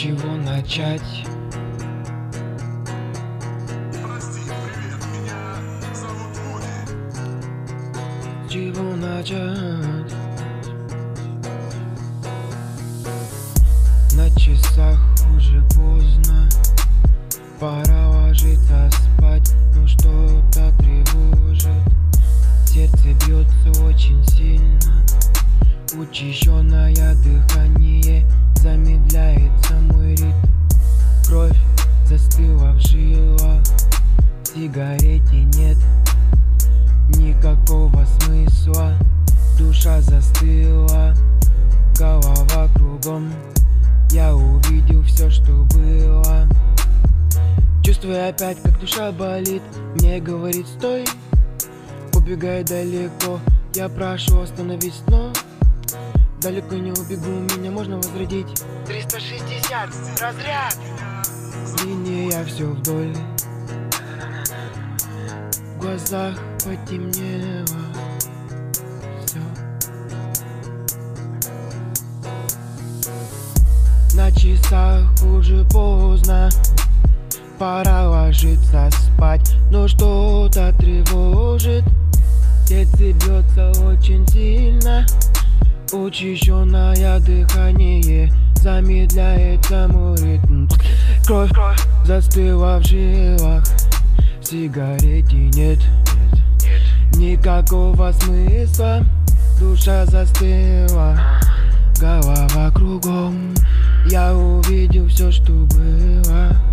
чего начать? Прости, привет, меня зовут Вуди. С чего начать? На часах уже поздно, пора ложиться спать, но что-то тревожит. Сердце бьется очень сильно, учащенное дыхание замедляется мой ритм. Кровь застыла в жилах, в сигарете нет никакого смысла. Душа застыла, голова кругом. Я увидел все, что было. Чувствую опять, как душа болит. Мне говорит стой, убегай далеко. Я прошу остановись, но далеко не убегу, меня можно возродить. 360, разряд. Линия все вдоль, в глазах потемнело все. На часах уже поздно, пора ложиться спать, но что-то тревожит. Сердце бьется очень сильно, учащенное дыхание замедляется мой ритм. Кровь застыла в жилах, в сигарете нет никакого смысла. Душа застыла, голова кругом. Я увидел все, что было.